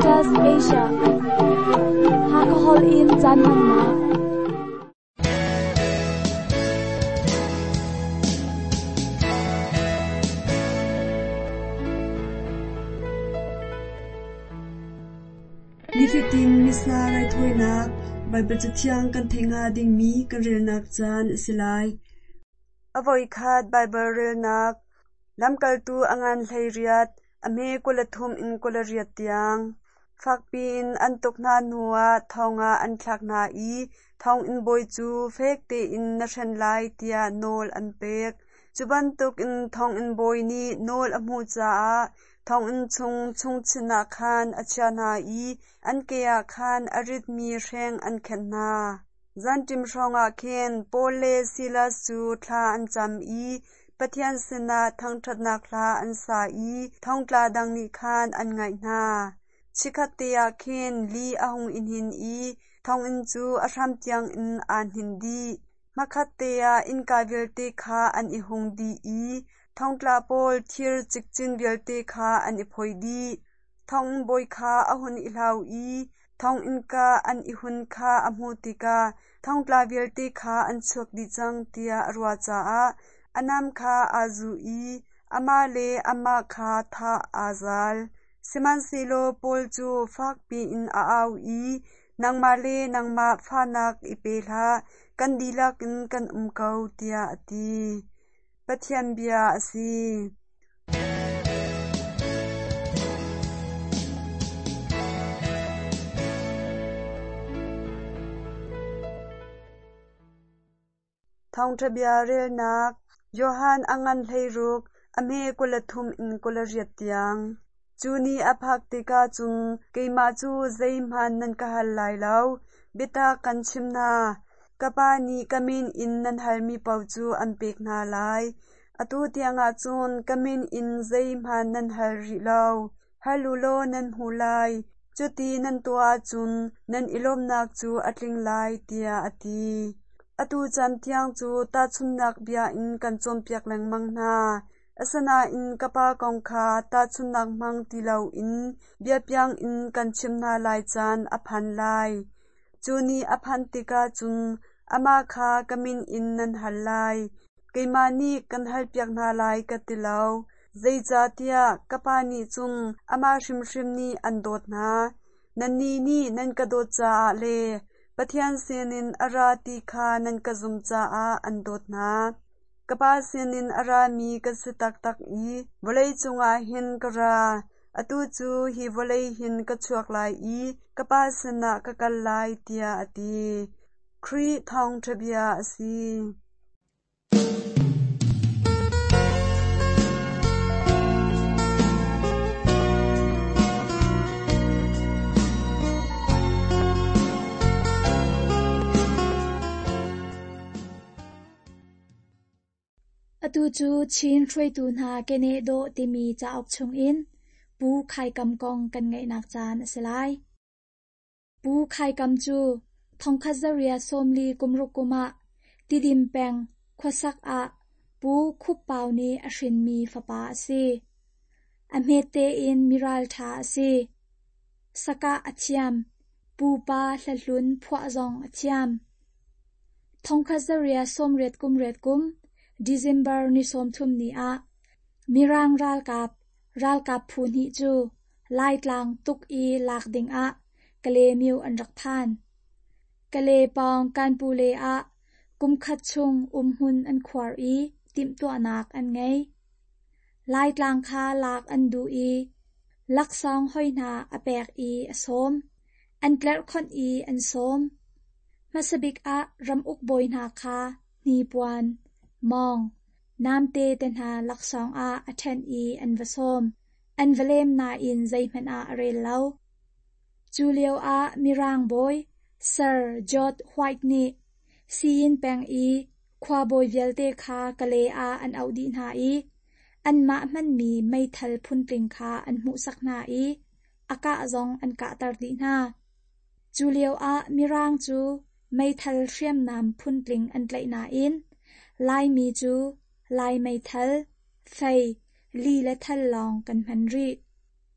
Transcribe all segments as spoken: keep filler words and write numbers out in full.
Adventist Asia Hakahol in Janmanna Nifitin misna rai thoinak Bible chathiang kan thenga ding mi kan relnak chan silai Avoi khat Bible relnak lamkal tu angan hleiriat ame kolathum in kolariat tiang fakpin antokna nuwa thonga anthakna I thong in boi chu fekte in na hrenlai tia nol anpek chubantuk in thong in boi ni nol amu cha thong in chung chung china khan achana I ankeya khan arit mi reng ankhenna zantim shonga khen pole silas chu thla ancham I pathian sina thangthatna khla ansa I thongtla dangni khan anngai na chikhatia khen li ahung inhin I thong in chu asham tiang in an hindi makhatia in kavelte kha an ihung di I thongtla pol thir chikchin velte kha an iphoidi thong boi kha ahun ilau I thong inka an ihun kha amutika thongtla velte kha an chuk di chang tia arwa cha a anam kha azu I amale amma kha tha azal siman silo pol chu fakpi in aaw I nangmale nangma phanak ipela kandilak in kan umkau tia ati pathian bia asi thong thabia relnak Johan angan hleiruk ame kolathum in kolariat tiang chuni aphak tika chung keima chu zeimhan nan ka halai lau beta kanchimna kapani kamin in nan halmi pau chu anpek na lai atu tianga chun kamin in zeimhan nan halri lau halulo nan hulai chuti nan tua chun nan ilomnak chu atling lai tia ati atu chan tiang chu ta chunnak bia in kan chompiak langmang na asana in kapa kongkha ta chunnak mang tilau in bia piang in kan chimna lai chan aphan lai chuni aphan tika chun ama kha kamin in nan halai keimani kan halpiak na lai katilau zeija tia kapani chung ama shrimshrim ni andot na nanni ni nan kadot cha le pathian senin arati kha nan kazum cha a andot na kapa senin arami kasitak tak I volei chunga hin kara atu chu hi volei hin ka chuak lai I kapa sena kakal lai tia ati khri thong thabia asi atu chu chin throi tu na kene do timi cha ok chung in pu khai kam kong kan ngai nak chan aselai pu khai kam chu thongkha zaria somli kumrukuma tidim peng khosak a pu khup pau ni ashrin mi fapa ase amete in miral tha ase saka achiam pu pa hlalun phwa zong achiam thongkha zaria somret kumret kum December ni somthum ni a mirang ral kap ral kap phun hi chu lai tlang tuk I lak ding a kale miu an rak phan kale pang kan pu le a kum khat chung um hun an khwar I tim to anak an ngai lai tlang kha lak an du I lak sang hoina apek I asom an kler khon I an som masabik a ram uk boy na kha ni puan mong namte ten ha laksong a athen I an vasom an valem na in zaiman a arel lau Julio a mirang boy Sir Jot White ni siin peng I khwa boy velte kha kale a an audi na I an ma man mi mai thal phun tling kha an mu sak na I aka zong an ka tar di na Julio a mirang chu mai thal hriam nam phun tling an tlai na in lai mi chu lai mai thal fei li la thal long kan man ri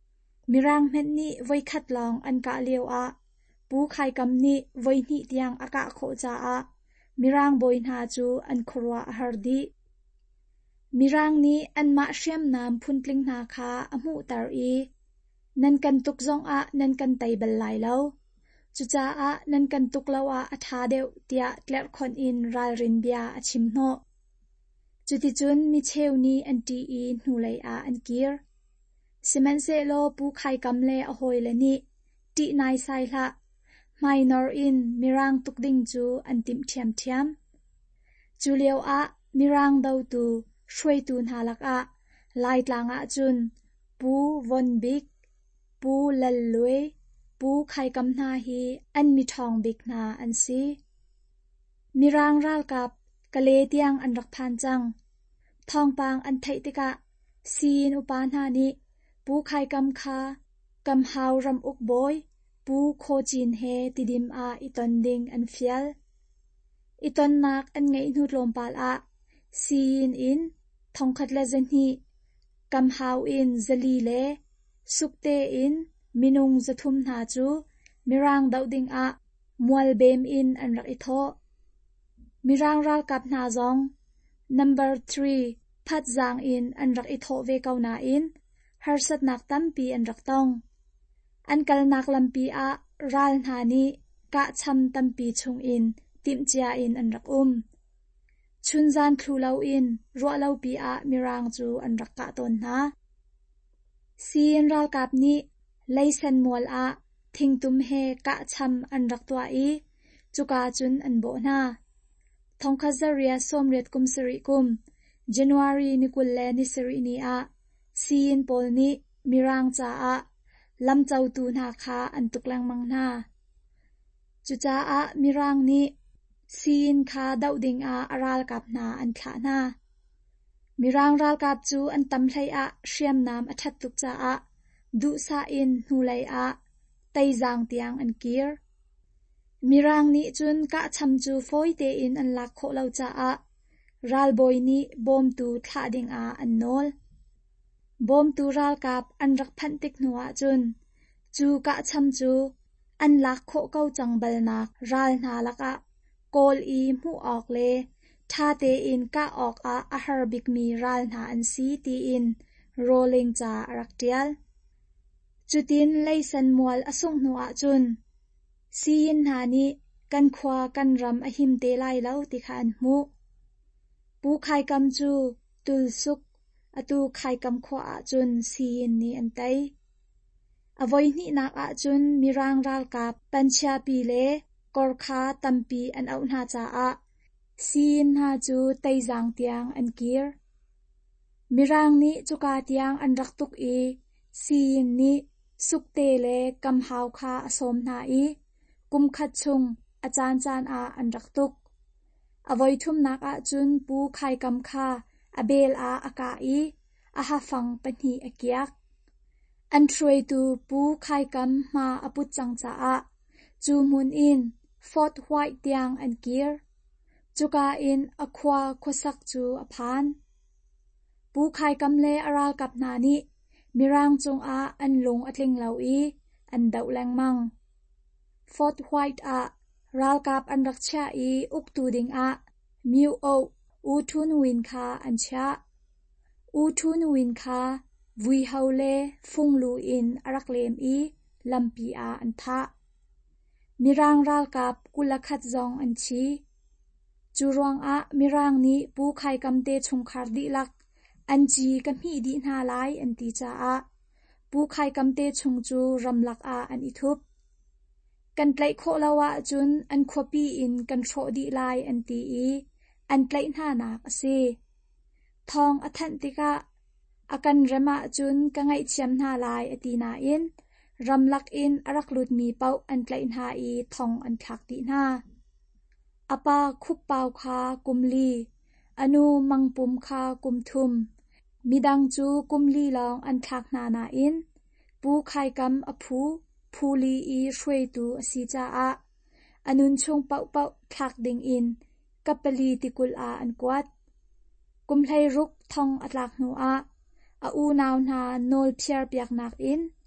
มิรังเม็ดนี้ไว้ขัดลองอันกะเลียวอะปูไข่กำนี้ไว้นิเตียงอากาโคจาอะมิรังบอยนาจูอันครัวฮาร์ดีมิรังนี้อันมาเชียมนามพุนกลิงนาคาอมูตารีนันกันตุกซองอะนันกันไตเบลไลเลาจุจ้าอะนันกันตุกเลาวะอัฐาเดวเตียเกลคอนอินรัลรินเบียอชิมโนจุติจุนมิเชวนี้อันตีอีนูไลอาอันกีร์สิมันเซโลปูไข่กำเลอโฮยเลนี่ตีนายไซละไมนอร์อินมิรังตุกดิงจูอันติมเทียมเทียมจูเลียวอะมิรังดาวตูช่วยตูนหาลักอะไลตลางอะจุนปูวอนบิกปูเลลลวยปูไข่กำนาฮีอันมีทองบิกนาอันซีมิรังรัลกับกะเลเตียงอันรักพันจังทองปางอันไทติกะซีนอุปานานิปูไข่กำคากำฮาวรำอุกบอยปูโคจินเฮติดิมอาอิตอนดิงอันเฟียลอิตอนนักอันไงนุดลมปาลอาซีนอินทองขัดเลเซนฮีกำฮาวอินซลีเลสุกเตอินมินุงจะทุมนาจูมิรังดาวดิงอะมวลเบมอินอันรักอิโทมิรังรัลกับนาซอง number three พัดจางอินอันรักอิโทเวกาวนาอินฮาร์สัดนักตั้มปีอันรักตองอันกัลนักลำปีอะรัลนานีกะชัมตั้มปีชงอินติมเจียอินอันรักอุมชุนจานคลูเลาอินรัวเลาปีอะมิรังจูอันรักกะตนนาซีนรัลกับนี้ไลเซนมัวลอะทิงตุมเฮกะชัมอันรักตัวอีจุกาจุนอันโบนาทองคาซาเรียสมเรียดกุมสริกุม January นิกุลเลนิสรินีอะซีนโปลนี้มิรังจ้าอะลำเจ้าตูนาคาอันตุกลังมังนาจุจ้าอะมิรังนี้ซีนคาดาวดิงอะอารัลกับนาอันทลานามิรังรัลกับจูอันตำไลอะเชียมนามอัทัดตุกจ้าอะดูซาอินนูไลอะไตจางเตียงอันกีร์มิรังนี้จุนกะชำจูฟอยเตอินอันลักโคเลาจ้าอะรัลบอยนี้บอมตูทลาดิงอะอันโนลบอมตูรัลกับอันรักพันติกนัวจุนจูกะชำจูอันลักโคเก้าจังเบลนักรัลนาลักอะโกลอีมูออกเลท่าเตอินกะออกอะอาฮาร์บิกมีรัลนาอันซีตีอินโรลิงจ้ารักเดียลจุดินไลสันมัวลอส่งนัวจุนซีนหานีกันควากันรำอหิมเตไลเล่าติขันมูปูไข่กำจูตุลสุกอตูไข่กำควาจุนซีนนี้อันไตอวัยนี้นักอาจุนมิรังรัลกับปัญชาปีเลกอร์คาตัมปีอันเอาหน้าจ้าอาซีนหาจูไตจางเตียงอันกีร์มิรังนี้จุกาเตียงอันรักตุกอีซีนนี้สุกเตเลกำฮาวคาอสมนาอีกุมขัดชุงอาจารย์จานอาอันรักตุกอวัยทุมนักอาจุนปูไข่กำคาอเบลอาอากาอีอาหาฟังปนีอเกียกอันช่วยตูปูไข่กำมาอปุจจังจ้าอาจูมุนอินฟอร์ดไวท์เตียงอันกีร์จุกาอินอควาโคสักจูอพานปูไข่กำเลอารากับนานิมิรังจงอาอันลงอัตลิงเหลาอีอันดาวแรงมังฟอร์ดไวท์อารัลกับอันรักชาอีอุกตูดิงอามิวโออูทุนวินคาอันชาอูทุนวินคาวิฮาวเลฟุงลูอินอารักเลมอีลัมปีอาอันทะมิรังรัลกับกุลขัดจองอันชีจูรวงอามิรังนี้ปูไข่กำเตชงคาร์ดิลักอันจีกับมีดีนาไลอันตีจ้าอาปูไข่กำเตชงจูรำลักอาอันอิทุบกันไกลโคลาวะจุนอันควปีอินกันโชดีไลอันตีอีอันไกลหน้านักเซทองอทันติกะอากันรมาจุนกังไงเชียมหน้าไลอตีนาอินรำลักอินอารักลุดมีเป้าอันไกลหน้าอีทองอันทักตีหน้าอปาคุปเปาคากุมลีอนุมังปุมคากุมทุมมิดังจูกุมลีลองอันทักนานาอินปูไข่กำอภูภูลีอีช่วยตูอสีจ้าอาอนุนชงเป่าเป่าทักดิงอินกับปลีติกุลอาอันกวดกุมไลรุกทองอัตลักนูอาอาอูนาวนาโนลเพียร์เปียกนักอิน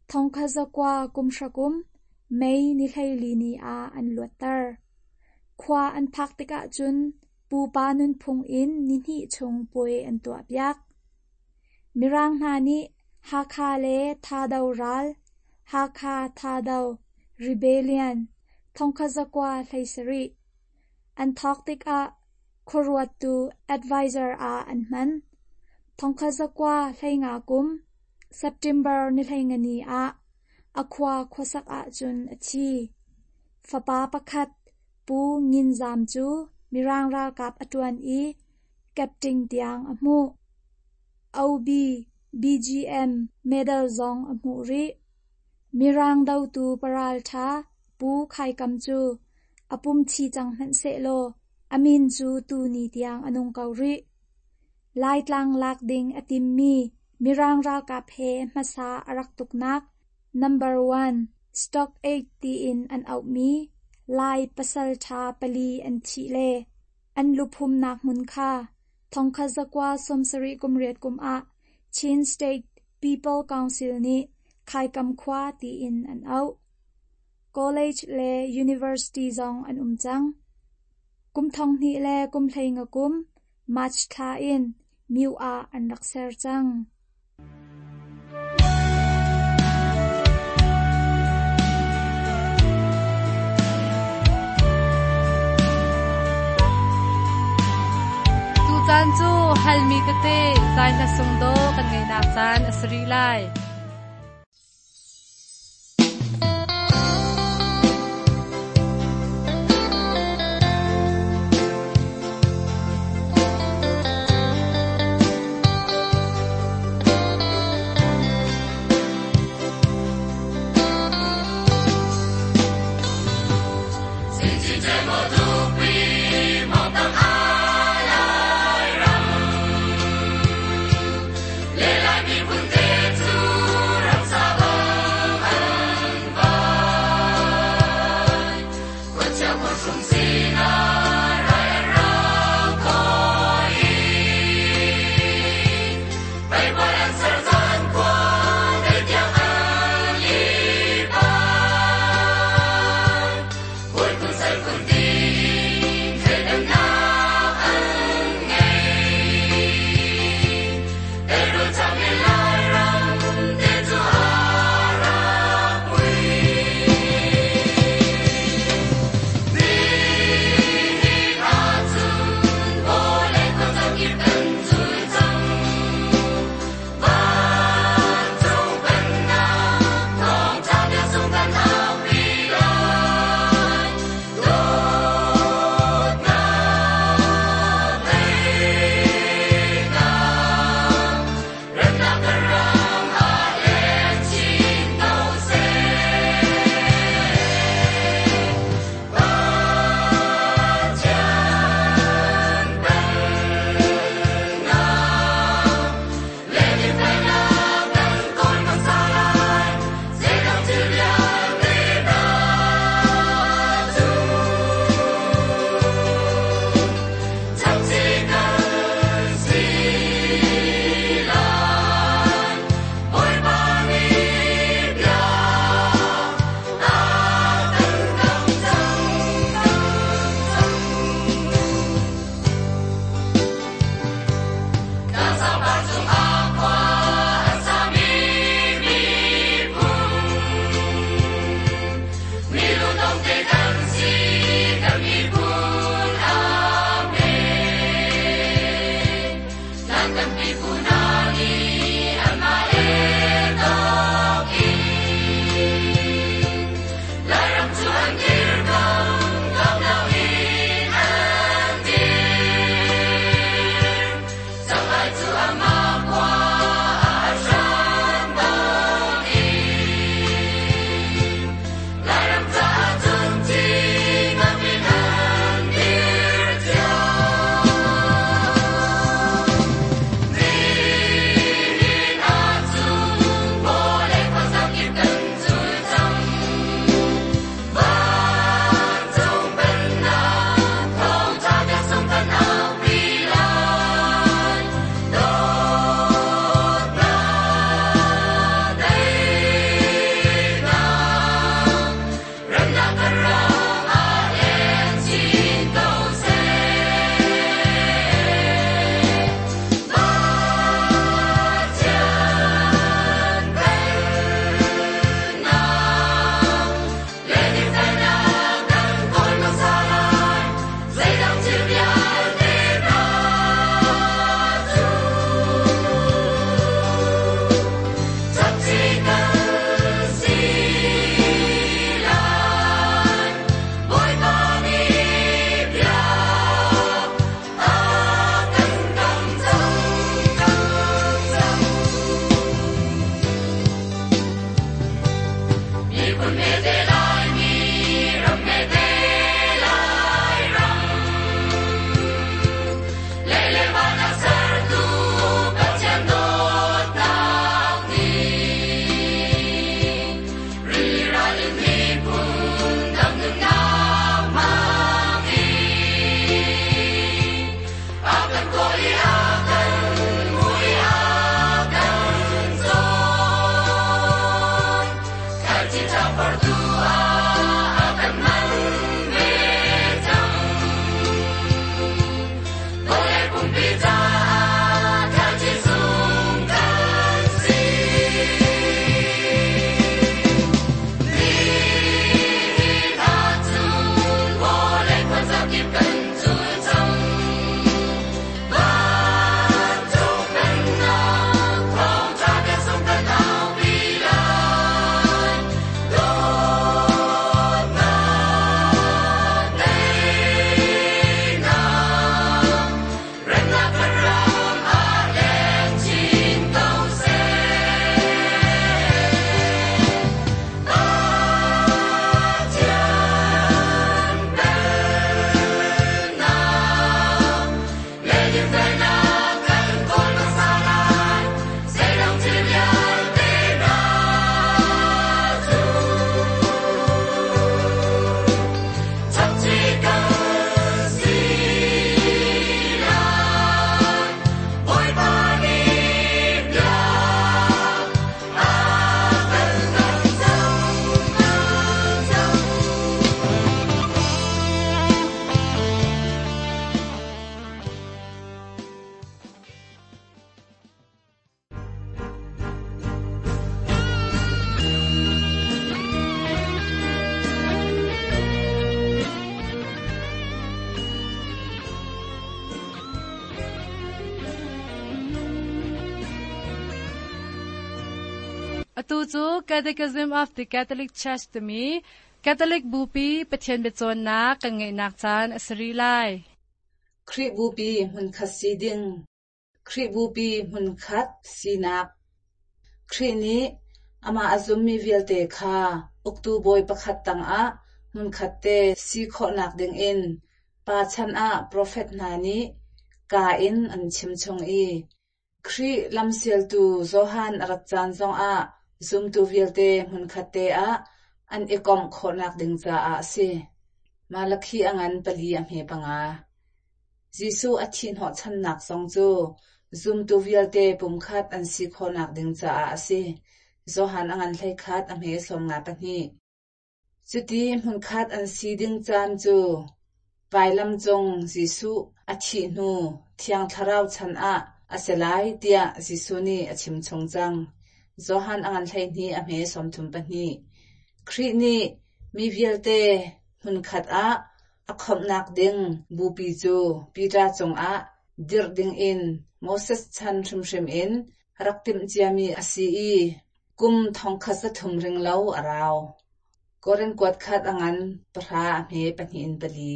ทองคาซากวากุมชะกุมไม่นิไลลีนีอาอันลวดเตอร์ควาอันพักติกะจุนปูปานุนพุงอินนิหิชงป่วยอันตัวเปียกมิรังนานิฮาคาเลทาดาวรัลฮาคาทาดาวริเบเลียนทองคาซากวาไลสริอันทักติกะครวตูแอดไวเซอร์อาอันมันทองคาซากวาไลงากุมเซปเทมเบอร์นิไลงานีอาอควาควสักอาจุนอชีฟปาปะคัดปูงินจามจูมิรังรากับอตวนอีแกปติงเตียงอมูเอาบีบีจีเอ็มเมดัลซองอมูริมิรังดาวตูปราลทาปูไข่กำจูอปุมชีจังหันเซโลอามินจูตูนีเตียงอนุงเการิไลตลังลักดิงอติมมีมิรังรากับเฮมาซาอรักตุกนัก number one stock eightตีอินอันเอามีลายปัสลชาปลีอันชีเลอันลุพุมนักมุนคาทองคาซากวาสมสริกุมเรียดกุมอะชินสเตท people council นี้ใครกำควาตีอินอันเอา college เล university ซองอันอุมจังกุมทองนี้เลกุมเพลงกุมมัชทาอินมิวอาอันรักเซรจังจานจูฮัลมีกเตใจนัสงโดกันไงนักจานอสรีไล Lelaki pun tetu Atu chu Catechism of the Catholic Church to me Catholic bupi pathian bechon na kangai nak chan asri lai Kri bupi mun khasiding Kri bupi mun khat sinak Kri ni ama azumi vialte kha uktu boy pakhat tang a mun khatte si kho nak ding in pa chan a prophet nani ka in an chim chung i Kri lamsial tu Zohan arak chan zong a zum tu vialte mun khatte a an ekom kho nak ding cha a si malakhi angan pali am he panga Jisu athin ho chan nak song chu zum tu vialte pum khat an si kho nak ding cha a si Zohan angan hlai khat am he som nga pani chuti mun khat an si ding chan chu vailam chong Jisu athi nu thiang tharau chan a aselai tia Jisu ni achim chong chang Zohan angan hlai ni am he som thum pani Kri ni mi vialte mun khat a akhom nak ding bupi chu pira chong a dir ding in Moses chan thum shim in raktim chiami asi i kum thong khasa thum ring lo arao koren kwat khat angan pra me pani in bali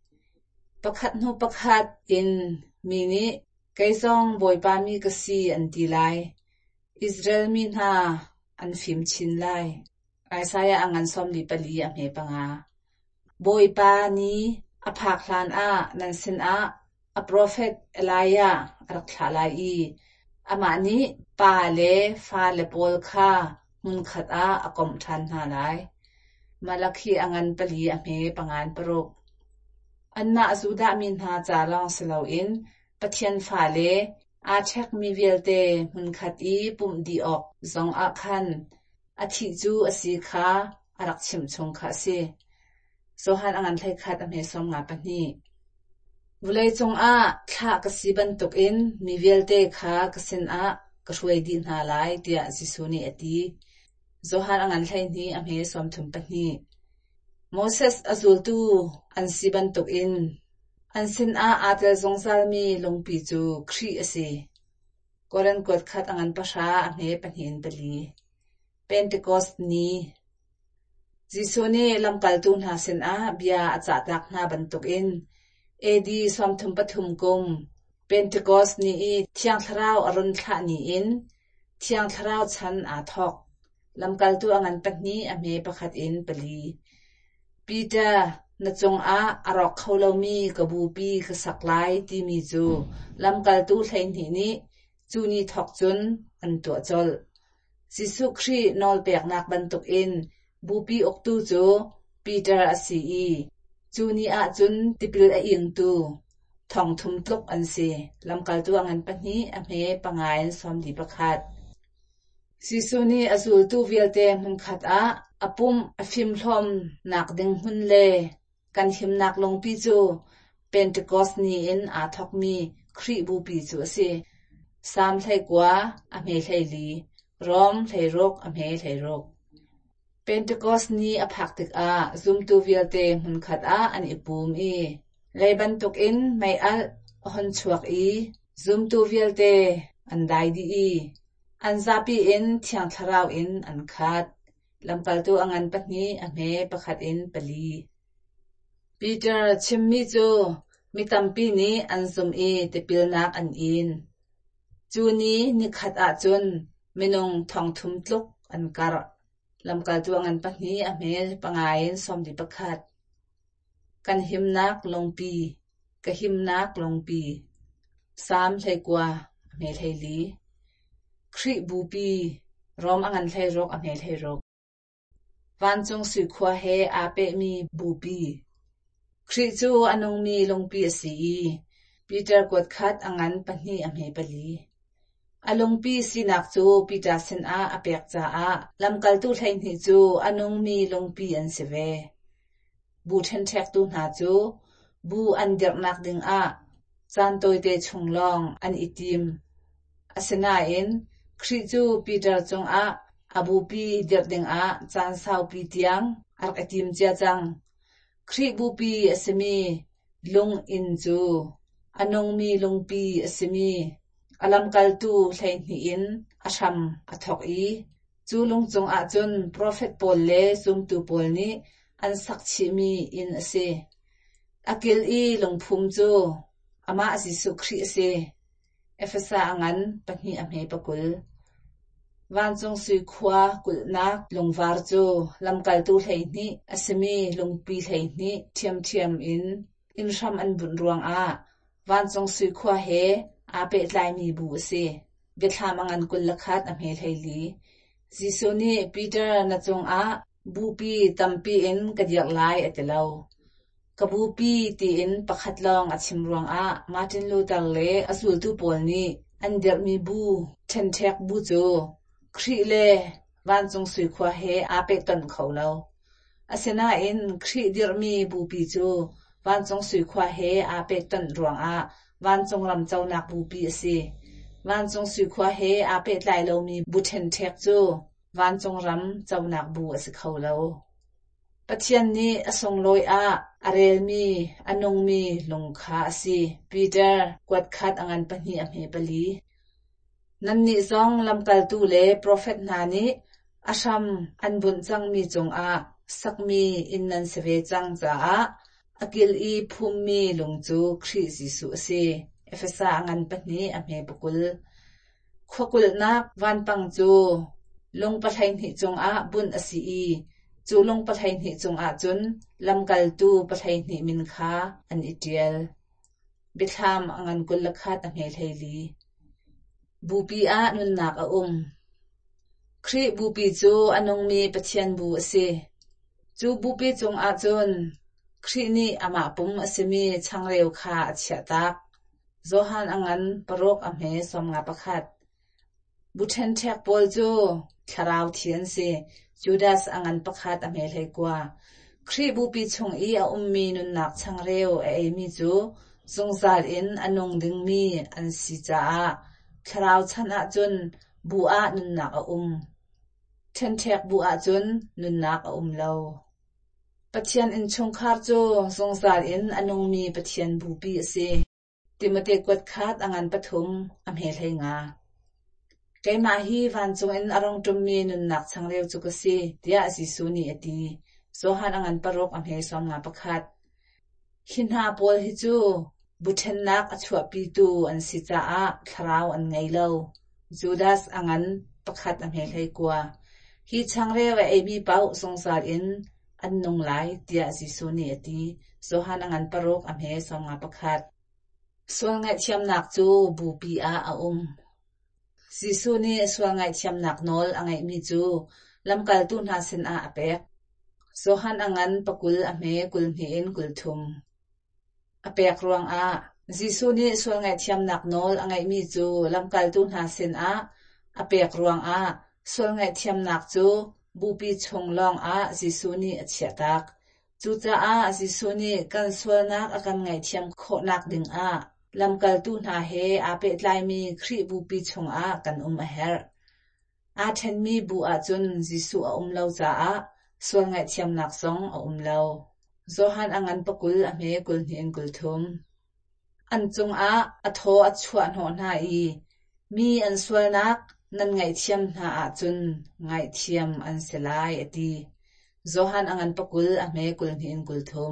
pakhat nu pakhat in mini kaisong boy pa mi kasi an ti lai Israel mi na an phim chin lai Isaiah angan som li pali am he panga boy pa ni aphak hlan a nan sin a a prophet Elijah arak thalai i ama ni pa le fa le pol kha mun khat a akom than na lai malakhi angan pali am he pangan paruk anna azuda min ha cha long selo in pathian fa le a chek mi velte mun khat i pum di ok zong a khan athi chu asi kha arak chim chung kha se Zohan angan hlai khat am he som nga pani vulai chong a thla ka siban tuk in mi velte kha kasin a ka hruai di na lai tia Jisu ni ati Zohan angan hlai ni am he som thum pani Moses azul tu an siban tuk in an sin a atel zongzal mi longpi chu Kri ase koran kot khat angan pasha am he panin bali Pentecost ni Jisu ni lamkal tu na sin a bia acha tak na bantuk in edi som thum pathum kum Pentecost ni i thiang tharau arun thla ni in thiang tharau chan a thok ลำกัลตูอังันปักนี้อเมประคัดอินปลีปีเตอร์นจงอาอรอกเขาเลามีกบูปีกสักไลที่มีจูลำกัลตูไทยนี้นี้จูนีทอกจุนอันตัวจลสิสุครีนอลเปียกนักบันตุกอินบูปีออกตูจูปีเตอร์อาซีอีจูนีอาจุนติปิลเอียงตูทองทุมตลกอันเซลำกัลตูอังันปักนี้อเมปังไงสอมดีประคัดสิสุนีอสูลตูเวลเตมุนขัดอาอปุ่มอฟิมทอมนักดึงหุนเลกันหิมนักลงปีจูเป็นตะกอสนีอินอาทอกมีครีบูปีจูเซสามไทยกว่าอเมไทยลีรอมไทยรกอเมไทยรกเป็นตะกอสนีอภักติกอาซุมตูเวลเตมุนขัดอาอันอิปูมอีเลยบันตุกอินไม่อัลหอนชวกอีซุมตูเวลเตอันไดดีอีอันซาปีอินเทียงทราวอินอันขัดลำกัลตูอังันปักนี้อเมประคัดอินปลีปีเตอร์ชิมมิจูมีตัมปีนี้อันสมอีเตปิลนักอันอินจูนี้นิขัดอาจุนมินงทองทุมตลุกอันการลำกัลตูอังันปักนี้อเมปังไงสมดิประคัดกันหิมนักลงปีกะหิมนักลงปีสามไทยกว่าอเมไทยลีครีบูปีรอมอังันไทยรกอเมไทยรกวันจงสุขวาเฮอาเปมีบูปีคริจูอนงมีลงปีสีปีเตอร์กดคัดอังันปนีอเมปลีอลงปีสินักจูปีตาเซนอาอเปียกจาอาลำกัลตูไทยนิจูอนงมีลงปีอันเสเวบูเทนเทกตูนาจูบูอันเดียร์นักดึงอาจานโตยเตชงลองอันอิติมอาเซนาเอ็นคริจูปีเตอร์จงอาอบูปีเดียร์ดึงอาจานสาวปีเตียงอาร์อิติมเจียจังครีบูปีอสมีลงอินจูอนงมีลงปีอสมีอลัมกัลตูไทยนีอินอาชัมอทอกอีจูลงจงอาจุนโปรเฟตปอลเลซุมตูปอลนี้อันสักชิมีอินอเซอากิลอีลงพุมจูอามาอสิสุครีเซเอฟซาอังันปนีอเมปกุลวันจงสุขวากุลนักลงวาร์จูลำกัลตูไทยนี้อสมีลงปีไทยนี้เทียมเทียมอินอินชัมอันบุญรวงอาวันจงสุขวาเฮอาเปตไลมีบูเซเวทามังอันกุลลักขัดอเมไทยลีซิโซนีปีเตอร์นจงอาบูปีตัมปีอินกระดิกไลอัตเลวกบูปีตีอินประคัดลองอัชิมรวงอามาร์ตินลูเทอร์เลอสูลตูปอลนี้อันเดียร์มีบูเทนเทกบูโจครีเลวันจงสุขวาเฮอาเปตันเขาเลวอาเซนาอินครีเดียร์มีบูปีโจวันจงสุขวาเฮอาเปตันรวงอาวันจงลำเจ้านักบูปีเสวันจงสุขวาเฮอาเปตไลเลวมีบูเทนเทกโจวันจงรำเจ้านักบูอสเขาเลวปัจจัยนี้อสงลอยอาอาเรลมีอนงมีลงขาสีปีเตอร์กวดคัดอังันปนีอเมปลีนันนี่ซองลำกัลตูเลโปรเฟตนานีอาชัมอันบุญจังมีจงอาสักมีอินนันเสเวจังจ้าอากิลอีภูมิลงจูคริสิสุเซเอฟซาอังันปนีอเมปกุลขวกุลนักวันปังจูลงปะไทยนิจงอาบุญอสีจูลงปะไทยนิจงอาจุนลำกัลตูปะไทยนิมินคาอันอิเดียลบิทามอังันกุลลักขัดอเมไทยลีบูปีอานุนนักอาอุมครีบูปีจูอนงมีปะเทียนบูเซจูบูปีจงอาจุนครีนี่อามาปุมอสมีช่างเร็วคาอัจฉตักโซฮันอังันปรกอเมสมงาประคัดบุเทนเทกปอลจูคาราวเทียนเซจูดาสอังันประคัดอเมเลยกว่าครีบูปีชงอีอาอุมมีนุนนักช่างเร็วเอมีจูจงซาลอินอนงดึงมีอันสิจ้าคราวชันอาจุนบัวนุนนักอุมเทนเทกบัวจุนนุนนักอุมเลวปัจจัยอินชงคาร์โจทรงสารอินอนงมีปัจจัยบูปีเสติมเตกวดคัดอังันปฐุมอเมไทยงาไกมาฮีวันจงอินอารมณ์จุมมีนุนนักช่างเร็วจุกเสเดียสิสุนีอดีโซฮันอังันปรกอเมสอมงาประคัดหินหาปอลฮิจูบุเทนนักอชวปีตูอันสิจ้าคราวอันไงเลวจูดาสอังันประคัดอเมไทยกว่า hi changre wa abi pau songsar in an nung lai tia Jisu ni ati Zohan angan parok amhe songa pakhat swal ngai thiam nak chu bupi a a um Jisu ni swal ngai thiam nak nol angai mi chu lamkal tu na sen a apek Zohan angan pakul amhe kulmi in kulthum apek ruang a Jisu ni swal ngai thiam nak nol angai mi chu lamkal tu na sen a apek ruang a swal ngai thiam nak chu bupi chonglong a Jisu ni achiatak chu cha a Jisu ni kan swal nak akan ngai thiam kho nak ding a lamkal tu na he ape tlai mi khri bupi chong a kan um a her a then mi bu a chun Jisu a um lo cha a swal ngai thiam nak song a um lo Zohan angan pakul ame kul nin kul thum an chung a atho a chua no na i mi an swal nak nan ngai thiam na a chun ngai thiam an selai ati Zohan angan pakul ame kul nin kul thum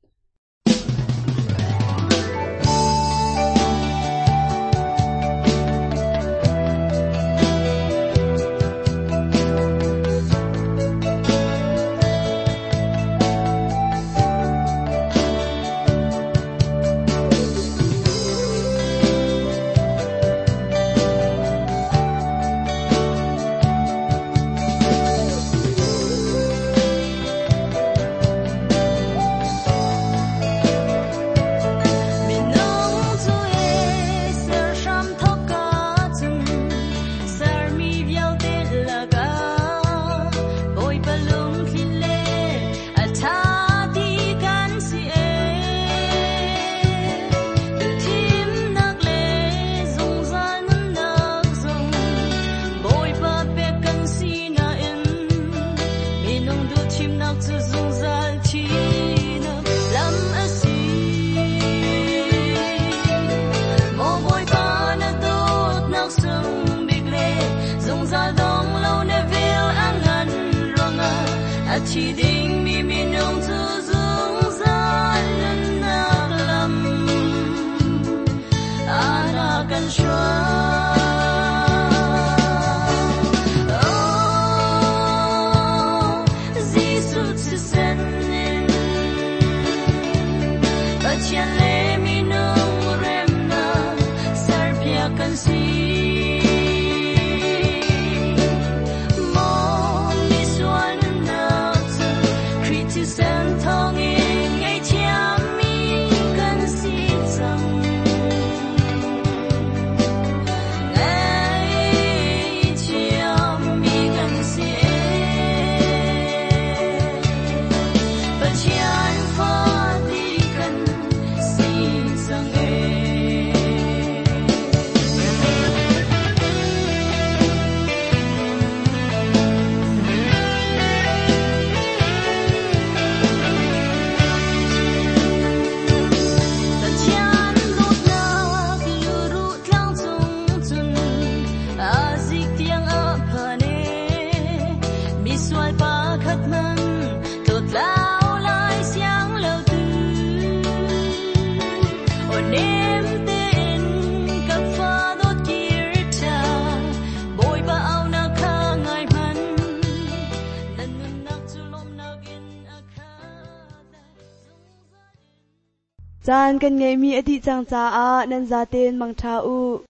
chỉ định mi mi nông thu dung ra lần nạc lâm ana kan shwa oh Jisu tu senin bachian le mi nông rem na sarpia kan si Chan kan ngai mi adi chang cha a nan za ten mang tha u